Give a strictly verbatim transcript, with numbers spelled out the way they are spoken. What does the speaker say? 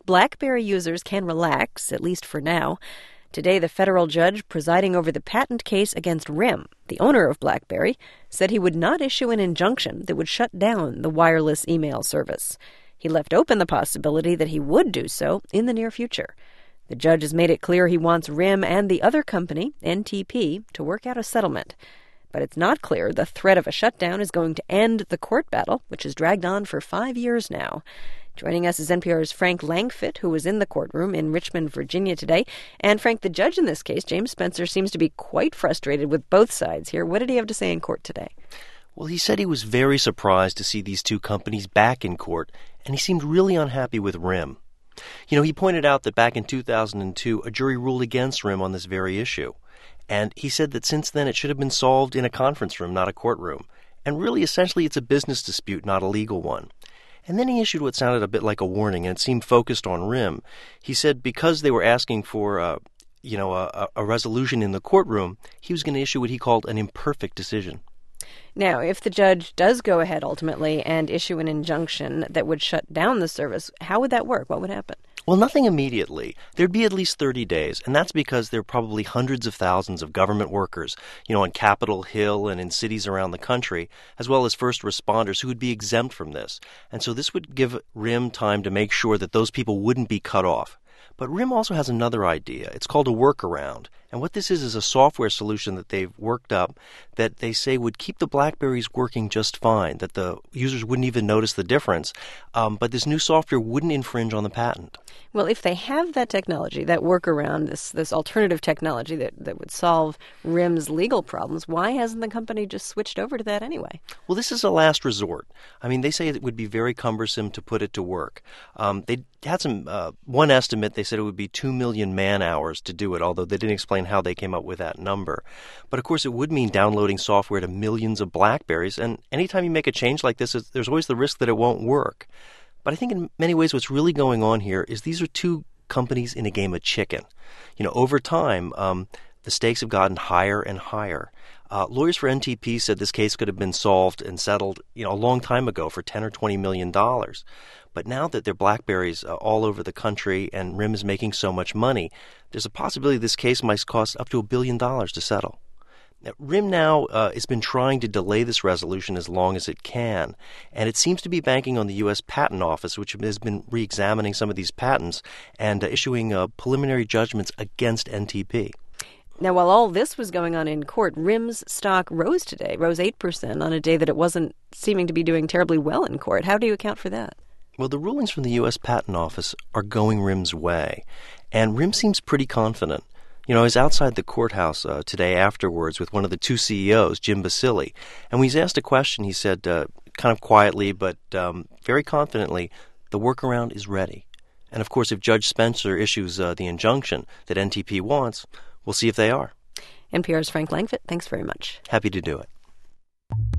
BlackBerry users can relax, at least for now. Today, the federal judge presiding over the patent case against RIM, the owner of BlackBerry, said he would not issue an injunction that would shut down the wireless email service. He left open the possibility that he would do so in the near future. The judge has made it clear he wants RIM and the other company, N T P, to work out a settlement. But it's not clear the threat of a shutdown is going to end the court battle, which has dragged on for five years now. Joining us is N P R's Frank Langfitt, who was in the courtroom in Richmond, Virginia today. And Frank, the judge in this case, James Spencer, seems to be quite frustrated with both sides here. What did he have to say in court today? Well, he said he was very surprised to see these two companies back in court, and he seemed really unhappy with RIM. You know, he pointed out that back in two thousand two, a jury ruled against RIM on this very issue. And he said that since then it should have been solved in a conference room, not a courtroom. And really, essentially, it's a business dispute, not a legal one. And then he issued what sounded a bit like a warning, and it seemed focused on RIM. He said because they were asking for, uh, you know, a, a resolution in the courtroom, he was going to issue what he called an imperfect decision. Now, if the judge does go ahead ultimately and issue an injunction that would shut down the service, how would that work? What would happen? Well, nothing immediately. There'd be at least thirty days, and that's because there are probably hundreds of thousands of government workers, you know, on Capitol Hill and in cities around the country, as well as first responders who would be exempt from this. And so this would give RIM time to make sure that those people wouldn't be cut off. But RIM also has another idea. It's called a workaround. And what this is is a software solution that they've worked up that they say would keep the BlackBerries working just fine, that the users wouldn't even notice the difference. Um, but this new software wouldn't infringe on the patent. Well, if they have that technology, that workaround, this this alternative technology that, that would solve RIM's legal problems, why hasn't the company just switched over to that anyway? Well, this is a last resort. I mean, they say it would be very cumbersome to put it to work. Um, they had some, uh, one estimate, they said it would be two million man-hours to do it, although they didn't explain how they came up with that number. But, of course, it would mean downloading software to millions of BlackBerries, and anytime you make a change like this, there's always the risk that it won't work. But I think in many ways what's really going on here is these are two companies in a game of chicken. You know, over time, um, the stakes have gotten higher and higher. Uh, lawyers for N T P said this case could have been solved and settled, you know, a long time ago for ten or twenty million dollars. But now that there are BlackBerries uh, all over the country and RIM is making so much money, there's a possibility this case might cost up to a billion dollars to settle. Now, RIM now uh, has been trying to delay this resolution as long as it can, and it seems to be banking on the U S Patent Office, which has been re-examining some of these patents and uh, issuing uh, preliminary judgments against N T P. Now, while all this was going on in court, RIM's stock rose today, rose eight percent on a day that it wasn't seeming to be doing terribly well in court. How do you account for that? Well, the rulings from the U S Patent Office are going RIM's way, and RIM seems pretty confident. You know, I was outside the courthouse uh, today afterwards with one of the two C E Os, Jim Basile, and when he was asked a question, he said, uh, kind of quietly but um, very confidently, the workaround is ready. And, of course, if Judge Spencer issues uh, the injunction that N T P wants, we'll see if they are. N P R's Frank Langfitt, thanks very much. Happy to do it.